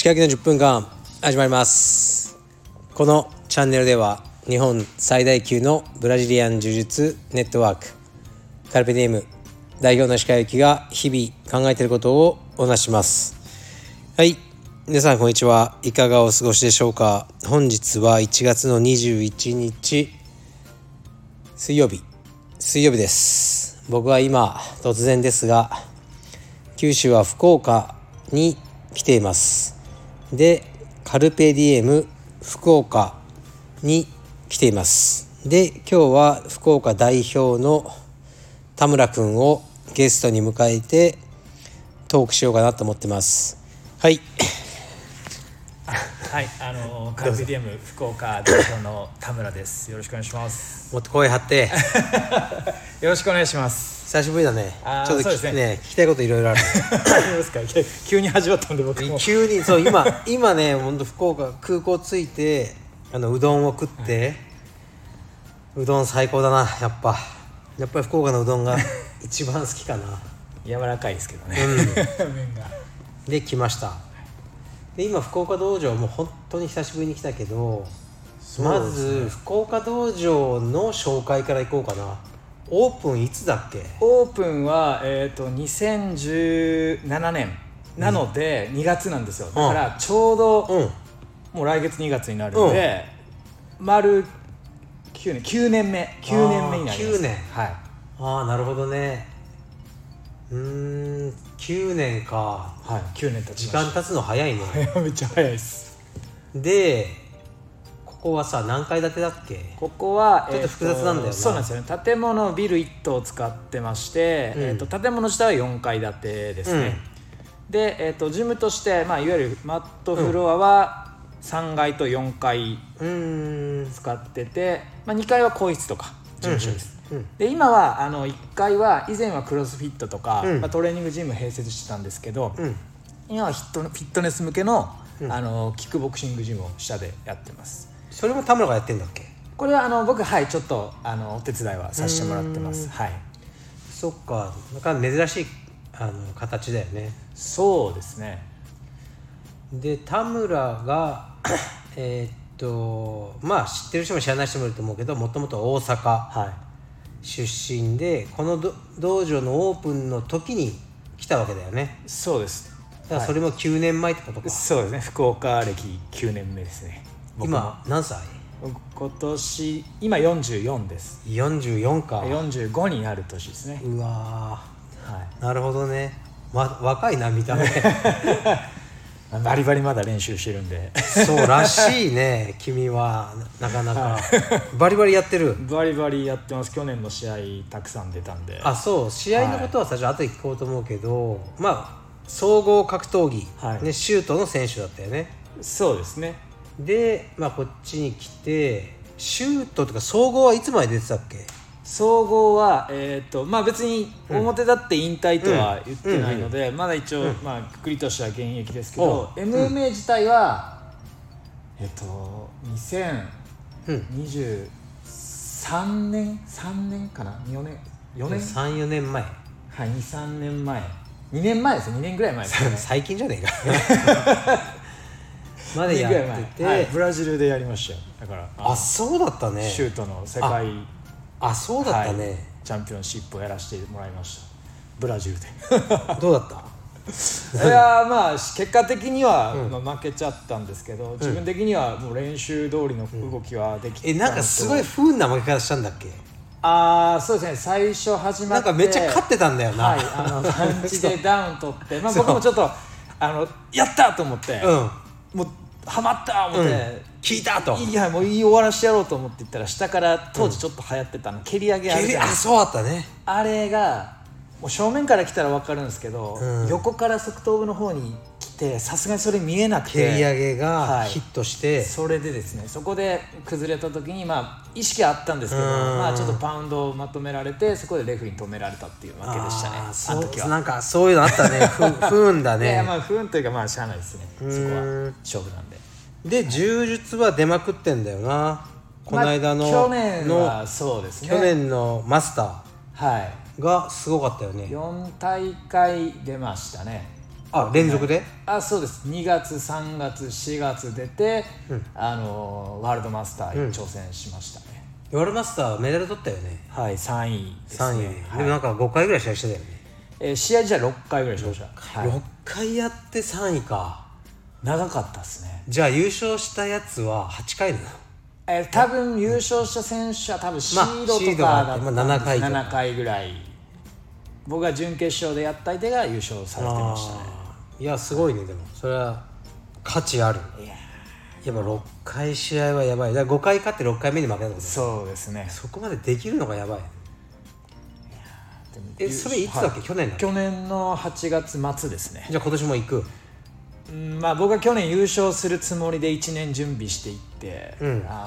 石垣の10分間始まります。このチャンネルでは日本最大級のブラジリアン柔術ネットワークカルペディエム代表の石川由紀が日々考えていることをお話します。はい、皆さんこんにちは。いかがお過ごしでしょうか。本日は1月の21日水曜日です。僕は今突然ですが九州は福岡に来ています。でカルペディエム福岡に来ています。で今日は福岡代表の田村くんをゲストに迎えてトークしようかなと思ってます。はいはい、カルペディエム福岡代表の田村です。よろしくお願いします。 もっと声張ってよろしくお願いします。 久しぶりだね。ちょっとそうですね、 聞きたいこといろいろある急に始まったんで僕も急にそう今ね本当福岡空港着いてうどんを食って、うどん最高だな。やっぱり福岡のうどんが一番好きかな柔らかいですけどね、麺がで来ました。で今福岡道場も本当に久しぶりに来たけど、まず福岡道場の紹介からいこうかな。オープンいつだっけ？ オープンは、2017年なので2月なんですよ。だからちょうど、もう来月2月になるので、丸9年目になります。 9年、 はい。 ああなるほどね。9年か。 はい、9年経ちました。 時間経つの早いねめっちゃ早いです。 でここはさ何階建てだっけ？ ここはちょっと複雑なんだよな。 そうなんですよね。建物ビル1棟使ってまして、建物自体は4階建てですね、で、ジムとして、いわゆるマットフロアは3階と4階使ってて、2階は更衣室とか事務所です、で今は1階は以前はクロスフィットとか、トレーニングジム併設してたんですけど、今はフィットネス向けの、キックボクシングジムを下でやってます。 それも田村がやってんだっけ？ これは僕ちょっとお手伝いはさせてもらってます。はい。 そっか、なかなか珍しい形だよね。 そうですね。 で田村が知ってる人も知らない人もいると思うけど、もともと大阪出身で、この道場のオープンの時に来たわけだよね。 そうです。 だからそれも9年前ってことか。 そうですね。福岡歴9年目ですね。 今何歳？ 今年今44です。 44か。 45になる年ですね。 うわー、なるほどね。若いな見た目バリバリまだ練習してるんでそうらしいね君は。なかなかバリバリやってる。 バリバリやってます。去年の試合たくさん出たんで。 そう、試合のことは最初後で聞こうと思うけど、総合格闘技、シュートの選手だったよね。 そうですね。 で、こっちに来てシュートとか総合はいつまで出てたっけ？ 総合は別に表立って引退とは言ってないので、まだ一応くくりとしては現役ですけど、MMA 自体は2023年かな、4年 3、4年前。 はい、2、3年前、2年前ですね。2年ぐらい前ですね最近じゃねえかまでやってて、 ブラジルでやりましたよ。だからそうだったね。 シュートの世界そうだったね、 チャンピオンシップをやらせてもらいました。ブラジルでどうだった？ いや結果的には負けちゃったんですけど、自分的にはもう練習通りの動きはできたのと、 なんかすごい不運な負け方したんだっけ？ そうですね。最初始まってなんかめっちゃ勝ってたんだよな。 パンチでダウン取って僕もちょっとやったと思って、もうハマった思って、 効いたと、 もう終わらしてやろうと思っていったら、下から当時ちょっと流行ってた蹴り上げあるじゃないですか。 そうだったね。 あれがもう正面から来たら分かるんですけど、横から側頭部の方に来て、さすがにそれ見えなくて、 蹴り上げがヒットして、 それでですね、そこで崩れた時に意識はあったんですけど、ちょっとパウンドをまとめられて、そこでレフェリーに止められたっていうわけでしたね。あの時はなんかそういうのあったね不運だね。 不運というかしゃあないですね。そこは勝負なんで。 で柔術は出まくってんだよな。この間の去年はそうですね。 去年のマスターがすごかったよね。 4大会出ましたね。 あ、連続で？ そうです。2月3月4月出て、ワールドマスターに挑戦しましたね。 ワールドマスターメダル取ったよね。 はい、3位ですね。 でもなんか5回ぐらい試合してたよね。 試合じゃ6回ぐらいしました。 6回やって3位か。 長かったですね。 じゃあ優勝したやつは8回なの？ 多分優勝した選手は多分シードとかだったんです、7回ぐらい。僕が準決勝でやった相手が優勝されてましたね。 いやすごいね。でもそれは価値ある。やっぱ6回試合はやばい。だから5回勝って6回目に負けたんだ。 そうですね。 そこまでできるのがやばい。それいつだっけ？去年だっけ？ 去年の8月末ですね。 じゃあ今年も行く？ 僕は去年優勝するつもりで1年準備していって、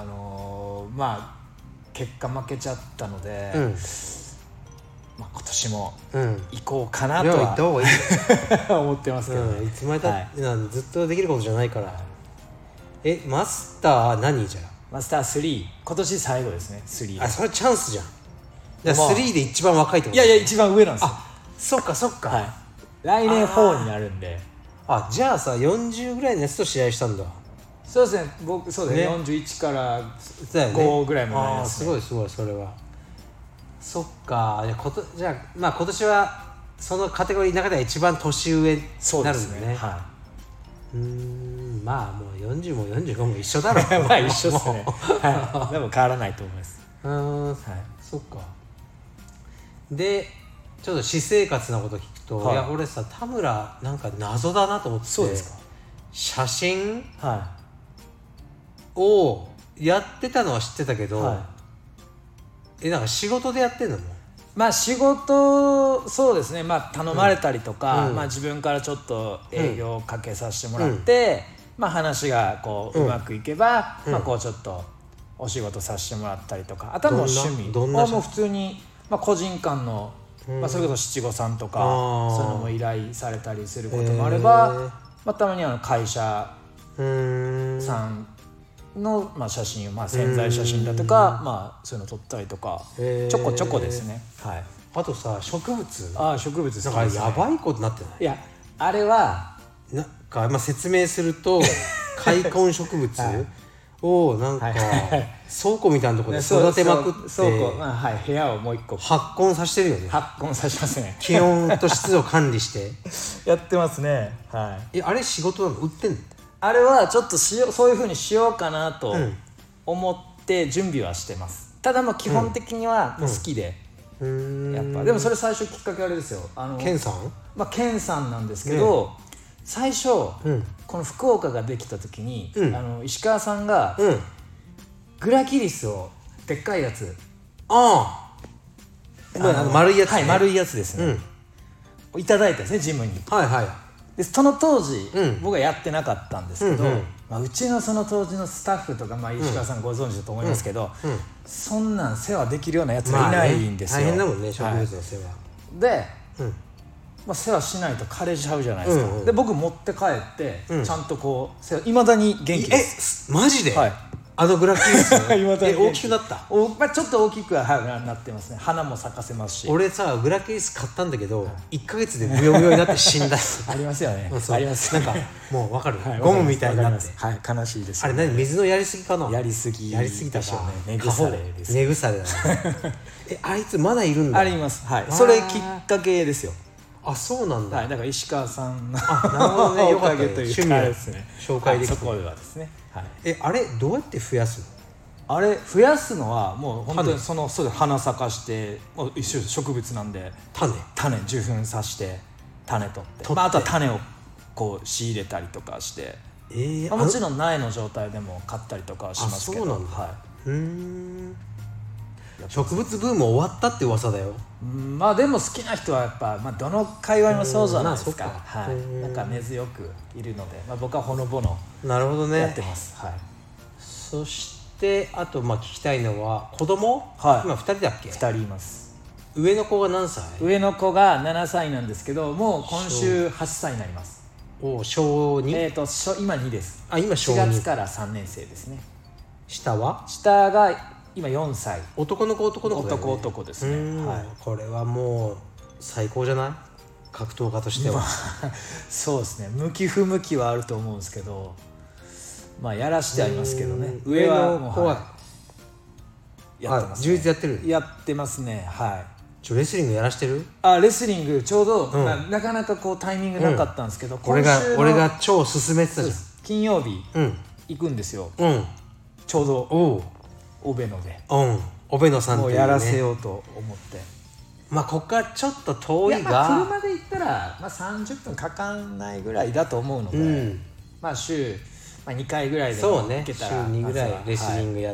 結果負けちゃったので、今年も行こうかなとは、 行った方がいい思ってますけどね。 いつまでたってずっとできることじゃないから。マスター何じゃ？ マスター3、今年最後ですね。3。 それチャンスじゃん。じゃあ3で一番若いってこと？ いや一番上なんですよ。 そっかそっか。 来年4になるんで。 じゃあさ、40ぐらいのやつと試合したんだ。 そうですね。僕そうですね。41から5ぐらいまでなりますね。 すごいそれは。そっか。じゃあ今年はそのカテゴリーの中では一番年上になるんだね。まあもう40も45も一緒だろう。 まあ一緒ですね。でも変わらないと思います。 そっか。でちょっと私生活のこと聞くと、いや俺さ、田村なんか謎だなと思って。 そうですか。 写真をやってたのは知ってたけど、なんか仕事でやってんのも？ 仕事、そうですね。頼まれたりとか、自分からちょっと営業をかけさせてもらって、話がこううまくいけば、こうちょっとお仕事させてもらったりとか、あとはもう趣味もう普通に、個人間の、それこそ七五三とかそういうのも依頼されたりすることもあれば、たまに会社さんの、写真を、宣材写真だとか、そういうの撮ったりとか、ちょこちょこですね。 あとさ、植物植物好きですね。 なんかやばいことなってない？ いや、あれはなんか、説明すると開墾植物をなんか倉庫みたいなところで育てまくって、 部屋をもう一個発根させてるよね。 発根させますね。 気温と湿度管理してやってますね。 あれ仕事なの？売ってんの？あれはちょっとそういう風にしようかなと思って準備はしてます。ただ基本的には好きで、やっぱでもそれ最初きっかけあれですよ。 ケンさん？ ケンさんなんですけど、最初この福岡ができた時に石川さんがグラキリスをでっかいやつ、 丸いやつね。 丸いやつですね、いただいたんですね、ジムに。でその当時僕はやってなかったんですけど、うちのその当時のスタッフとか石川さんご存知だと思いますけど、そんなん世話できるようなやつがいないんですよ。 大変だもんね、植物の世話で世話しないと枯れちゃうじゃないですか。で僕持って帰ってちゃんとこういまだに元気です。 マジで？グラキリス大きくなった？ ちょっと大きくはなってますね。花も咲かせますし。 俺さ、グラキリス買ったんだけど1ヶ月でブヨブヨになって死んだ。 ありますよね。あります。 なんかもう分かる、ゴムみたいになって。 悲しいです。 あれ何？水のやりすぎかな？ やりすぎでしょうね。根腐れです。 根腐れだね。あいつまだいるんだ？ あります。それきっかけですよ。 そうなんだ。 だから石川さんのおかげというかですね、紹介できて、そこではですね。 あれどうやって増やすの？ あれ増やすのはもう本当にそう花咲かして一種植物なんで、種受粉させて種取って、あとは種をこう仕入れたりとかして、もちろん苗の状態でも買ったりとかはしますけど。 そうなんだ。植物ブーム終わったって噂だよ。 でも好きな人はやっぱ、どの界隈もそうじゃないですか。なんか根強くいるので、僕はほのぼのやってます。 そしてあと聞きたいのは子供、今2人だっけ？ 2人います。 上の子が何歳？ 上の子が7歳なんですけど、もう今週8歳になります。 小 2？ 今2です。 今小2。 4月から3年生ですね。 下は？ 下が今4歳。 男の子？男の子だよね。 男ですね。 これはもう最高じゃない？ 格闘家としては。 そうですね、向き不向きはあると思うんですけど、まあやらしてありますけどね。 上の子は、 やってます、ね、 充実やってる。 やってますね。はい。 レスリングやらしてる？ レスリングちょうど、なかなかこうタイミングなかったんですけど、 俺が超勧めてたじゃん。 金曜日、行くんですよ。ちょうどオベノで、 オベノさんっていうね、 もうやらせようと思って。 まあここからちょっと遠いが、 車で行ったら、30分かかんないぐらいだと思うので、週、2回ぐらいでも行けたら、 週2ぐらいレスリングやって、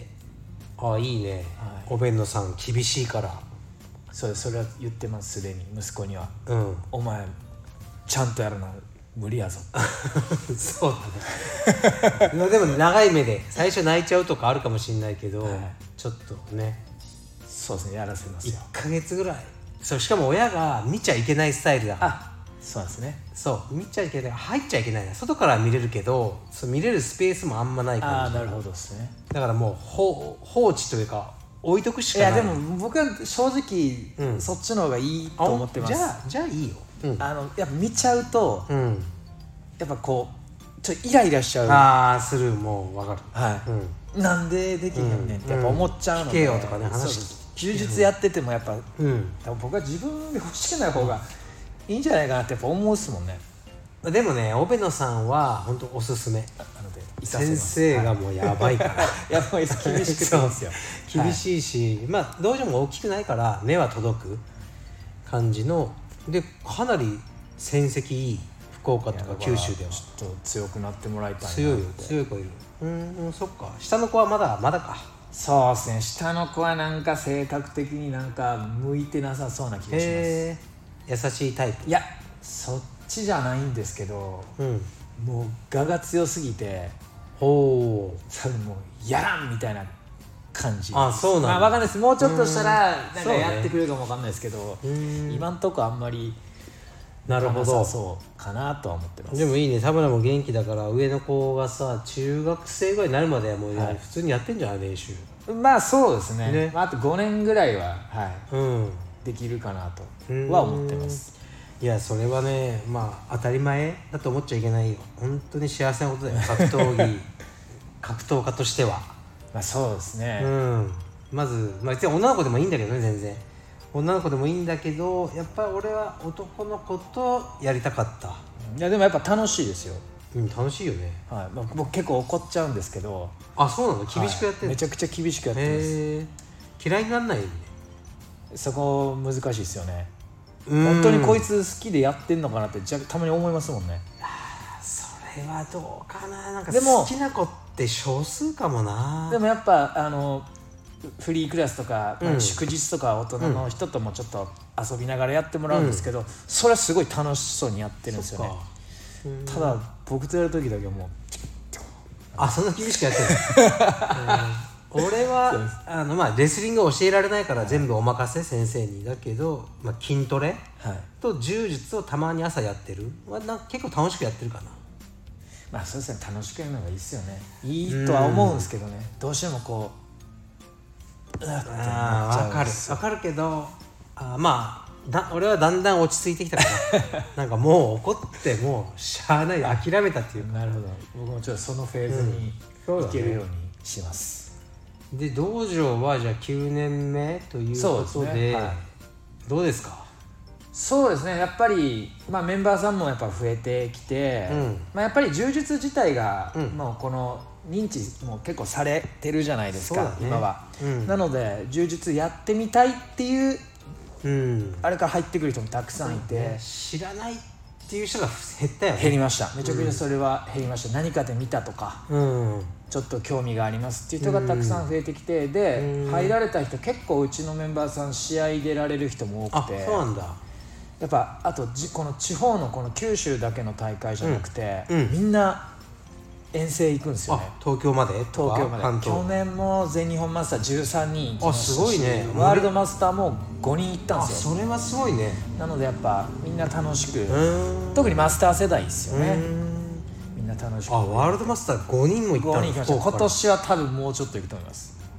いいね、オベノさん厳しいから。 それは言ってます、すでに息子には。お前ちゃんとやるな、無理やぞ。 そうだね。でも長い目で最初泣いちゃうとかあるかもしれないけど、ちょっとね、 そうですね、やらせますよ。 1ヶ月ぐらい。しかも親が見ちゃいけないスタイルだから。 そうですね。 見ちゃいけない、入っちゃいけないな。外から見れるけど、見れるスペースもあんまない感じ。 なるほどですね。 だからもう放置というか置いとくしかない。 いやでも僕は正直、そっちの方がいいと思ってます。 じゃあいいよ。 やっぱ見ちゃうと、やっぱこうちょっとイライラしちゃう。 する、もう分かる。 なんでできへんねんってやっぱ思っちゃうので、 聞けよとかね、話柔術やっててもやっぱ、僕は自分で欲しくない方がいいんじゃないかなってやっぱ思うっすもんね。 でもね、オベノさんは本当おすすめなので、先生がもうやばいからやばいです、厳しくてですよ。 厳しいし、道場も大きくないから目は届く感じので、かなり戦績いい。福岡とか九州ではちょっと強くなってもらいたいな。 強い子いる。そっか。下の子はまだか。 そうですね、下の子はなんか性格的になんか向いてなさそうな気がします。 優しいタイプ？ いや、そっちじゃないんですけど、もう我が強すぎて、多分もうやらんみたいな感じ。 そうなんだ。 分かんないです。もうちょっとしたらなんかやってくれるかも分かんないですけど、今んとこあんまりなるほど、 そうかなとは思ってます。 でもいいね、田村も元気だから、上の子がさ、中学生ぐらいになるまではもう普通にやってんじゃない、練習。 そうですね。あと5年ぐらいはできるかなとは思ってます。 いや、それはね、当たり前だと思っちゃいけないよ。本当に幸せなことだよ、格闘家としては。 そうですね。 まず、別に女の子でもいいんだけどね、全然女の子でもいいんだけど、やっぱり俺は男の子とやりたかった。 いやでもやっぱ楽しいですよ。 楽しいよね。 僕結構怒っちゃうんですけど。 そうなの？厳しくやってるの？ めちゃくちゃ厳しくやってます。 嫌いにならないよね。 そこ難しいですよね。本当にこいつ好きでやってんのかなってたまに思いますもんね。 それはどうかな。なんか好きな子って少数かもな。 でもやっぱフリークラスとか、祝日とか大人の人ともちょっと遊びながらやってもらうんですけど、それはすごい楽しそうにやってるんですよね。ただ僕とやる時だけはもうそんな厳しくやってる俺はレスリング教えられないから全部お任せ、先生に。だけど、筋トレと柔術をたまに朝やってる。結構楽しくやってるかな。 そうですね、楽しくやるのがいいですよね。いいとは思うんですけどね、どうしてもこう分かるけど、俺はだんだん落ち着いてきたからなんかもう怒ってもうしゃあない、諦めたっていう。 なるほど、僕もちょっとそのフェーズにいけるようにします。 で、道場はじゃあ9年目ということで、どうですか？ そうですね、やっぱり、メンバーさんもやっぱ増えてきて、やっぱり柔術自体が、もうこの認知も結構されてるじゃないですか、今は。なので柔術やってみたいっていう、あれから入ってくる人もたくさんいて、 知らないっていう人が減ったよね。 減りました。めちゃくちゃそれは減りました。何かで見たとか、ちょっと興味がありますっていう人がたくさん増えてきて、で入られた人結構うちのメンバーさん試合出られる人も多くて。 そうなんだ。 やっぱあとこの地方のこの九州だけの大会じゃなくて、みんな遠征行くんですよね。 東京まで？ 東京まで。去年も全日本マスター13人行きましたし、 すごいね。 ワールドマスターも5人行ったんですよ。 それはすごいね。 なのでやっぱみんな楽しく、特にマスター世代ですよね。みんな楽しく。 ワールドマスター5人も行ったんですか？ 今年は多分もうちょっと行くと思います。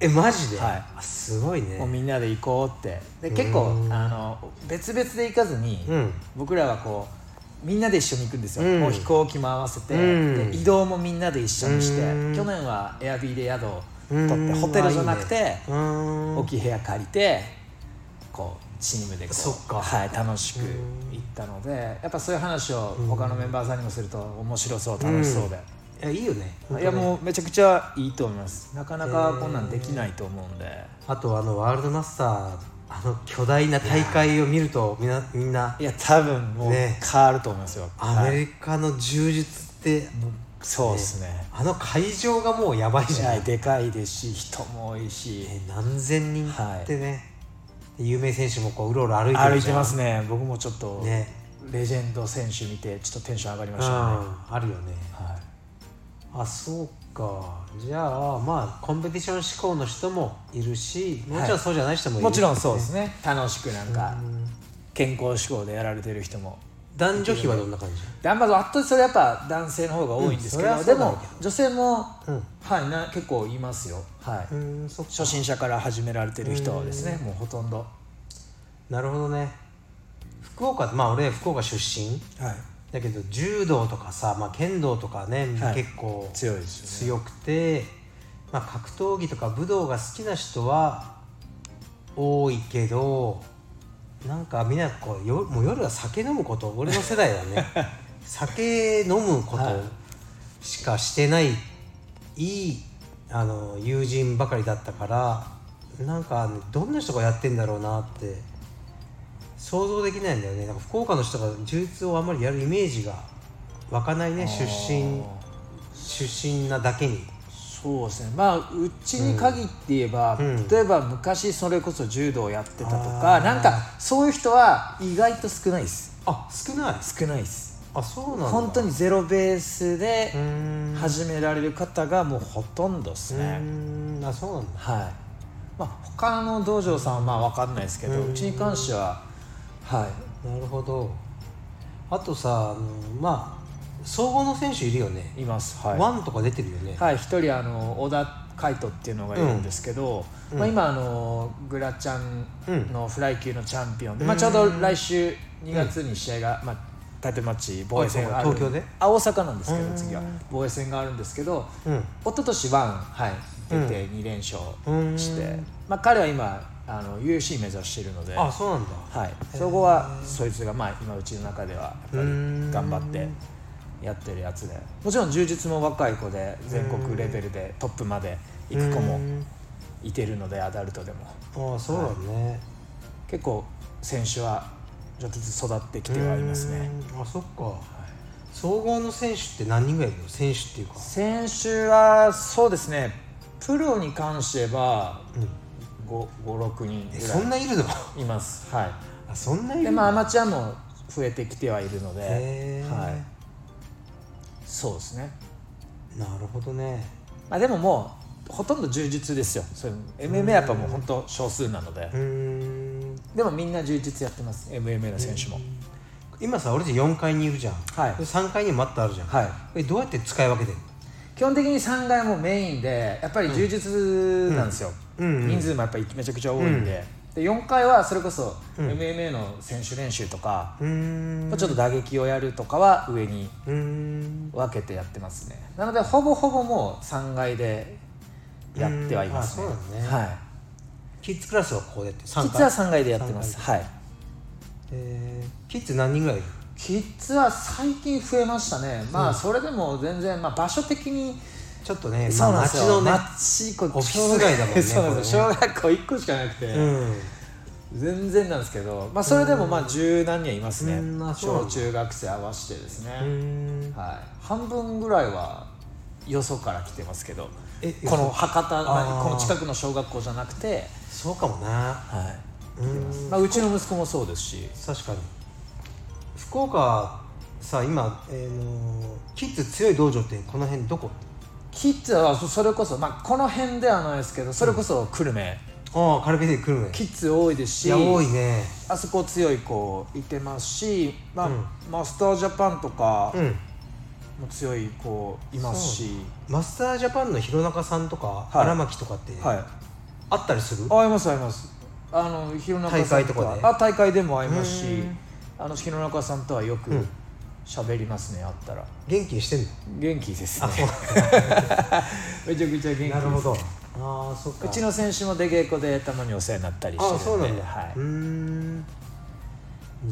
マジで、 はい、 あすごいね。 もうみんなで行こうってで結構別々で行かずに、僕らはこうみんなで一緒に行くんですよ、もう飛行機も合わせて、で移動もみんなで一緒にして、去年はエアビーで宿を取ってホテルじゃなくて大きい部屋借りてこうチームでこう、はい、楽しく行ったので、やっぱそういう話を他のメンバーさんにもすると面白そう、楽しそうで、 いやいいよね。 いやもうめちゃくちゃいいと思います。なかなかこんなんできないと思うんで、 あとワールドマスター巨大な大会を見るとみんな、 いや多分もう変わると思いますよ、 アメリカの充実って、 そうですね、 会場がもうやばいじゃん。 でかいですし人も多いし、 何千人ってね、有名選手もこううろうろ歩いてるじゃん。 歩いてますね。僕もちょっとレジェンド選手見てちょっとテンション上がりましたね。 あるよね、あそうか。じゃあまあコンペティション志向の人もいるし、もちろんそうじゃない人もいる、 もちろんそうですね。楽しくなんか健康志向でやられてる人も。 男女比はどんな感じ？ まず圧倒的にそれやっぱ男性の方が多いんですけど、でも女性も、結構いますよ。初心者から始められてる人ですね、もうほとんど。 なるほどね。福岡、俺福岡出身、だけど柔道とかさ、剣道とかね、結構強いですよね。 強くて、格闘技とか武道が好きな人は多いけど、なんかみんなこうもう夜は酒飲むこと、俺の世代はね酒飲むことしかしてない、いい友人ばかりだったから、なんか、どんな人がやってんだろうなって想像できないんだよね。なんか福岡の人が柔術をあんまりやるイメージが湧かないね、出身なだけに。 そうですね。うちに限って言えば、例えば昔それこそ柔道をやってたとか、なんかそういう人は意外と少ないです。 少ないです。 そうなんだ。 本当にゼロベースで始められる方がもうほとんどですね。 そうなんだ。 他の道場さんは分かんないですけど、うちに関してはなるほど。あとさ、総合の選手いるよね。 います。 ワンとか出てるよね。 一人小田海人っていうのがいるんですけど、今グラチャンのフライ級のチャンピオンで、ちょうど来週2月に試合が、タイトルマッチ防衛戦がある。 東京で？ 大阪なんですけど、次は防衛戦があるんですけど、一昨年ワン出て2連勝して、彼は今UFC 目指しているので、 そうなんだ。 そこはそいつが今うちの中ではやっぱり頑張ってやってるやつで、もちろん柔術も若い子で全国レベルでトップまで行く子もいてるので、アダルトでも。 そうだね。 結構選手はちょっとずつ育ってきてはいますね。 そっか。総合の選手って何人ぐらいいるの？選手っていうか。 選手はそうですね、プロに関しては5、6人ぐらい。 そんないるの？ います。 そんないる。 でアマチュアも増えてきてはいるので、そうですね。 なるほどね。 でももうほとんど柔術ですよ。MMA やっぱもう本当少数なので。でもみんな柔術やってます。MMA の選手も。 今さ、俺たち4階にいるじゃん。3階にもマットあるじゃん。どうやって使い分けてるの？ 基本的に3階もメインでやっぱり柔術なんですよ。人数もやっぱりめちゃくちゃ多いんで。で4階はそれこそ MMA の選手練習とか、ちょっと打撃をやるとかは上に分けてやってますね。なのでほぼほぼもう3階でやってはいますね。 そうだね。キッズクラスはここでやってる？ キッズは3階でやってます。 キッズ何人ぐらいいる？ キッズは最近増えましたね。それでも全然、場所的にちょっとね、 町のね、 オフィス街だもんね。 そうなんですよ。小学校1個しかなくて、全然なんですけど、それでも十何人いますね。小中学生合わせてですね。半分ぐらいはよそから来てますけど、この博多、この近くの小学校じゃなくて。 そうかもな。 うちの息子もそうですし。 確かに。福岡さ、今キッズ強い道場ってこの辺どこ？ キッズはそれこそ、この辺ではないですけど、それこそ久留米、 カルペディ久留米キッズ多いですし、 多いね。 あそこ強い子いてますし、マスタージャパンとかも強い子いますし、 マスタージャパンの弘中さんとか荒牧とかってあったりする？ 会います弘中さん大会とかで？ 大会でも会いますし、弘中さんとはよく喋りますね、会ったら。 元気にしてんの？ 元気ですね。めちゃくちゃ元気です。 なるほど。そっか。 うちの選手も出稽古でたまにお世話になったりしてるんで。 そうなんだ。 はい、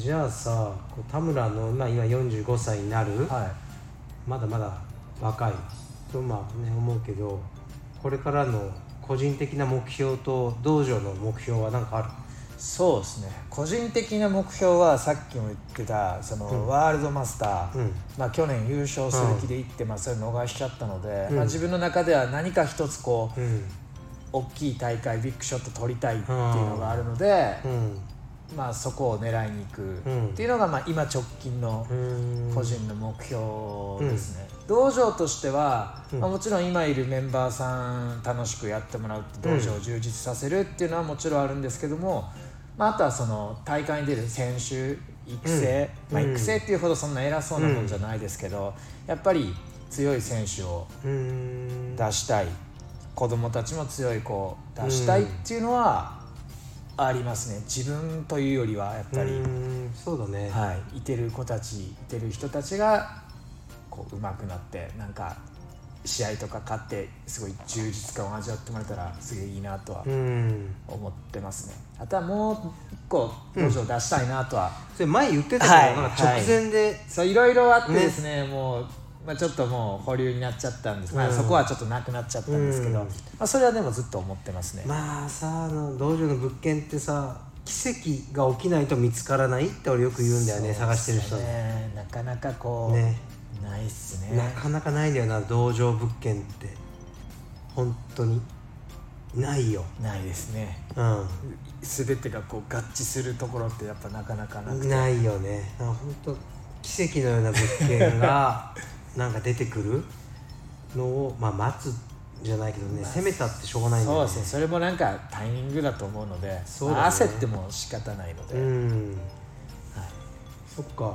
じゃあさ、田村の、今45歳になる、 はい、 まだまだ若いと思うけど、これからの個人的な目標と道場の目標は何かある？ そうですね、個人的な目標はさっきも言ってたそのワールドマスター、去年優勝する気で行って、それ逃しちゃったので、自分の中では何か一つこう、大きい大会ビッグショット取りたいっていうのがあるので、そこを狙いに行くっていうのが、今直近の個人の目標ですね。道場としては、もちろん今いるメンバーさん楽しくやってもらう、道場を充実させるっていうのはもちろんあるんですけども、あとはその大会に出る選手育成、育成っていうほどそんな偉そうなもんじゃないですけど、やっぱり強い選手を出したい、子供たちも強い子を出したいっていうのはありますね。自分というよりはやっぱりそうだね、 いてる子たち、いてる人たちがこう上手くなって、なんか試合とか勝ってすごい充実感を味わってもらえたらすげえいいなとは思ってますね。あとはもう一個道場出したいなとは、 それ前言ってたけど、なんか直前で、 そういろいろあってですね、もう、ちょっともう保留になっちゃったんです、そこはちょっとなくなっちゃったんですけど、それはでもずっと思ってますね。 道場の物件ってさ、奇跡が起きないと見つからないって俺よく言うんだよね。探してる人はね、なかなかこう、ないっすね。 なかなかないんだよな、道場物件って本当にないよ。 ないですね。全てがこう合致するところってやっぱなかなかなくて、 ないよね。本当奇跡のような物件がなんか出てくるのを、待つじゃないけどね、攻めたってしょうがないんだよね。 そうですね、それもなんかタイミングだと思うので、焦っても仕方ないので、 そっか。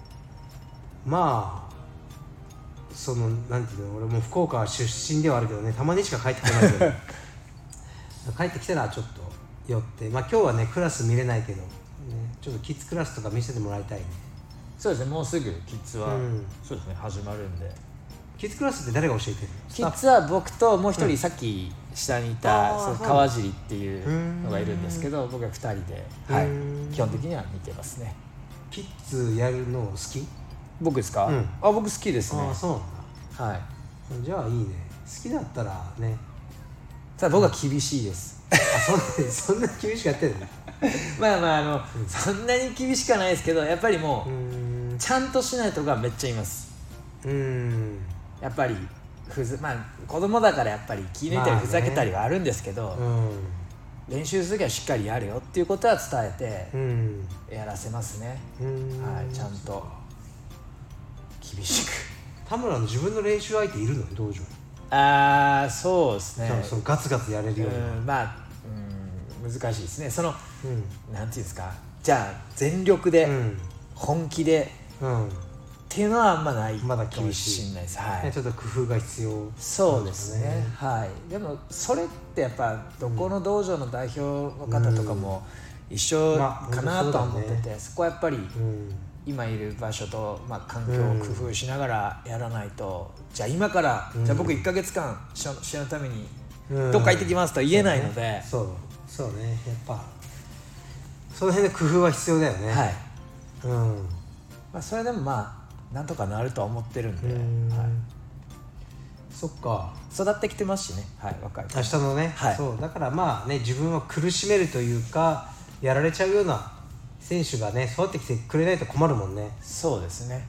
そのなんていうの、俺も福岡出身ではあるけどね、たまにしか帰ってこないけど帰ってきたらちょっと寄って、今日はねクラス見れないけど、ちょっとキッズクラスとか見せてもらいたいね。 そうですね、もうすぐキッズは、そうですね、始まるんで。 キッズクラスって誰が教えてるの？ キッズは僕ともう一人、さっき下にいた川尻っていうのがいるんですけど、僕は2人で、基本的には見てますね。 キッズやるの好き？ 僕ですか？僕好きですね。 そうなんだ。じゃあいいね。好きだったらね。 ただ僕は厳しいです。 そんな厳しくやってるの？ そんなに厳しくはないですけど、やっぱりもうちゃんとしないとがめっちゃいます。やっぱり子供だからやっぱり気抜いたりふざけたりはあるんですけど、練習する時はしっかりやるよっていうことは伝えてやらせますね。ちゃんと厳しく。 田村の自分の練習相手いるの？道場。 そうですね。 そのガツガツやれるような。 難しいですね。その、なんていうんですか、じゃあ全力で、本気で、っていうのはあんまないまだ厳しい。 ないです。 ちょっと工夫が必要。 そうですね。でもそれってやっぱどこの道場の代表の方とかも一緒かなとは思ってて、そこはやっぱり今いる場所と環境を工夫しながらやらないと、じゃあ今からじゃあ僕1ヶ月間試合のためにどっか行ってきますとは言えないので、 そうね、やっぱその辺で工夫は必要だよね。それでもなんとかなるとは思ってるんで、そっか。 育ってきてますしね、若い明日のね、そうだから自分を苦しめるというか、やられちゃうような選手がね育ってきてくれないと困るもんね。 そうですね。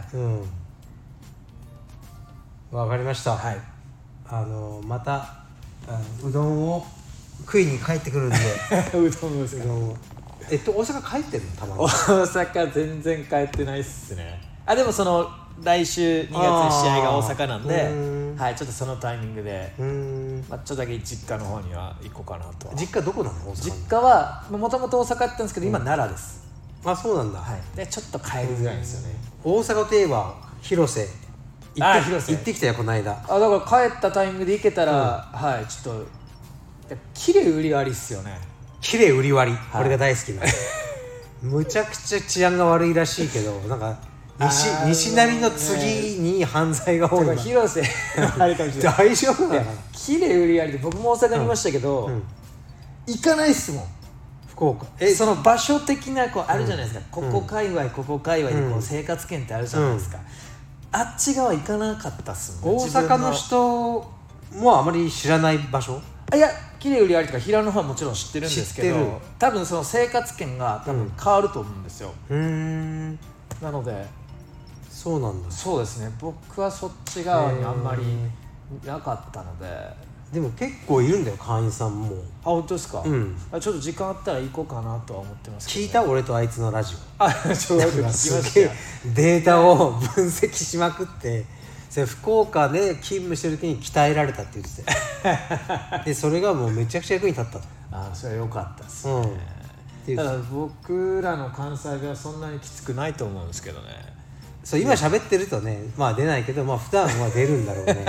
わかりました。またうどんを食いに帰ってくるんでうどんですか？ 大阪帰ってるの？たまに。 大阪全然帰ってないっすね。でもその来週2月に試合が大阪なんで、ちょっとそのタイミングでちょっとだけ実家の方には行こうかなと。 実家どこなの？大阪。 実家はもともと大阪だったんですけど、今奈良です。 そうなんだ。 でちょっと帰りづらいんですよね。 大阪といえば広瀬行ってきたよ、この間。 だから帰ったタイミングで行けたら、ちょっと綺麗売り割りっすよね。 綺麗売り割り、 はい、 俺が大好きなむちゃくちゃ治安が悪いらしいけど、なんか西成の次に犯罪が多い。 広瀬あれかもしれない。 大丈夫なの？ 綺麗売り割りで僕も大阪にいましたけど、行かないっすもん。 福岡その場所的なこうあるじゃないですか、ここ界隈ここ界隈でこう生活圏ってあるじゃないですか、あっち側行かなかったっすもん。 大阪の人もあまり知らない場所？ いや、綺麗売り割りとか平野はもちろん知ってるんですけど、多分その生活圏が多分変わると思うんですよ。なのでそうなんだ。 そうですね、僕はそっち側にあんまりなかったので。 でも結構いるんだよ、会員さんも。 あ、本当ですか？ ちょっと時間あったら行こうかなとは思ってますけど、ね、 聞いた？俺とあいつのラジオ。 ちょうど聞きますげえデータを分析しまくって、それ福岡で勤務してる時に鍛えられたって言ってたよでそれがもうめちゃくちゃ役に立ったと。 それは良かったですね。ただ僕らの関西弁はそんなにきつくないと思うんですけどね。 そう、今喋ってるとね、まあ出ないけど、まあ普段は出るんだろうね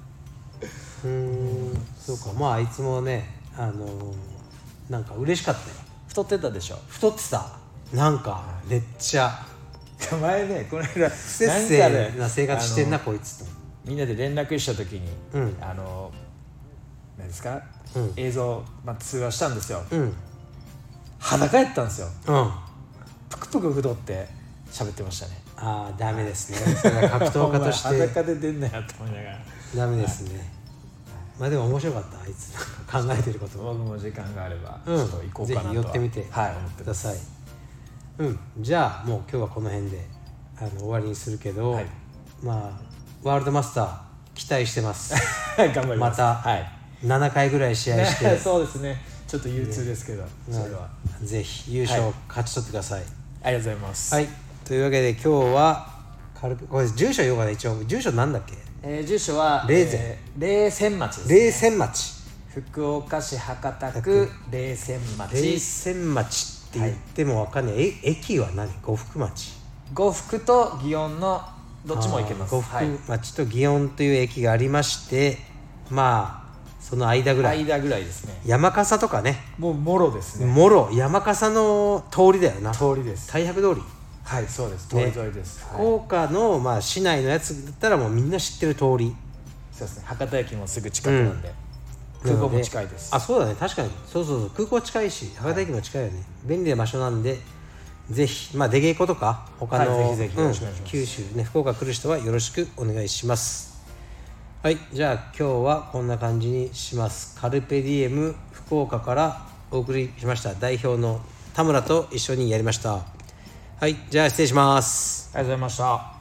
そうか。まああいつもね、なんか嬉しかったよ。 太ってたでしょ？ 太ってた。なんかめっちゃ前ね、この間不節制な生活してんなこいつと。 みんなで連絡した時に、何ですか、映像、通話したんですよ。裸やったんですよ。ぷくぷく太って喋ってましたね。 ああ、ダメですね。それは格闘家として裸で出んなよと思いながら。 ダメですね。まあでも面白かった、あいつなんか考えてること。 僕も時間があればちょっと行こうかなとは、 ぜひ寄ってみて思ってください。じゃあもう今日はこの辺で終わりにするけど、まあワールドマスター期待してます頑張ります。 また7回ぐらい試合してそうですね、ちょっと憂鬱ですけど、それはぜひ優勝勝ち取ってください。 ありがとうございます。 はい、というわけで今日はこれ住所言おうかな。一応住所なんだっけ？ 住所は冷泉町ですね。 冷泉町、 福岡市博多区冷泉町。 冷泉町って言っても分かんない。駅は何？呉服町？ 呉服と祇園のどっちも行けます。 呉服町と祇園という駅がありまして、まあその間ぐらいですね。 山笠とかね、 もうもろですね。 もろ山笠の通りだよな。 通りです。 大白通り。 はい、そうです。通り沿いです。 福岡のまあ市内のやつだったらもうみんな知ってる通り。 そうですね。博多駅もすぐ近くなんで、空港も近いです。 あ、そうだね、確かに。そう空港近いし博多駅も近いよね。便利な場所なんで、ぜひ出稽古とか他のぜひよろしくお願いします。 九州ね、福岡来る人はよろしくお願いします。はい、じゃあ今日はこんな感じにします。カルペディエム福岡からお送りしました。代表の田村と一緒にやりました。はい、じゃあ失礼します。 ありがとうございました。